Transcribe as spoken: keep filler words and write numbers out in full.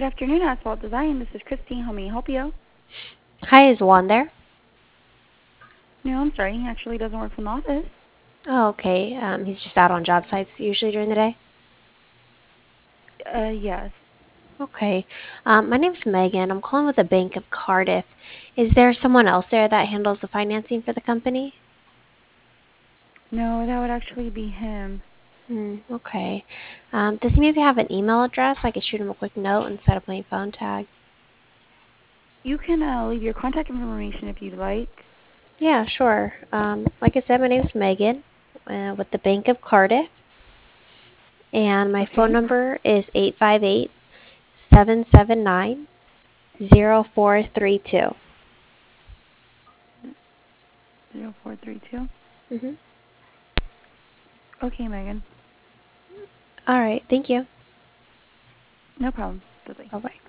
afternoon, Asphalt Design. This is Christine. How may I help you? Hi, is Juan there? No, I'm sorry. He actually doesn't work from the office. Oh, okay. Um, he's just out on job sites usually during the day. Uh, yes. Okay. Um, my name's Megan. I'm calling with the Bank of Cardiff. Is there someone else there that handles the financing for the company? No, that would actually be him. Hmm, okay. Um, does he maybe have an email address? I could shoot him a quick note instead of playing phone tag. You can uh, leave your contact information if you'd like. Yeah, sure. Um, like I said, my name's Megan uh, with the Bank of Cardiff, and my phone Okay. number is eight five eight, seven seven nine, zero four three two. Zero four three two. Mm-hmm. Okay, Megan. All right. Thank you. No problem. Bye-bye. Bye bye.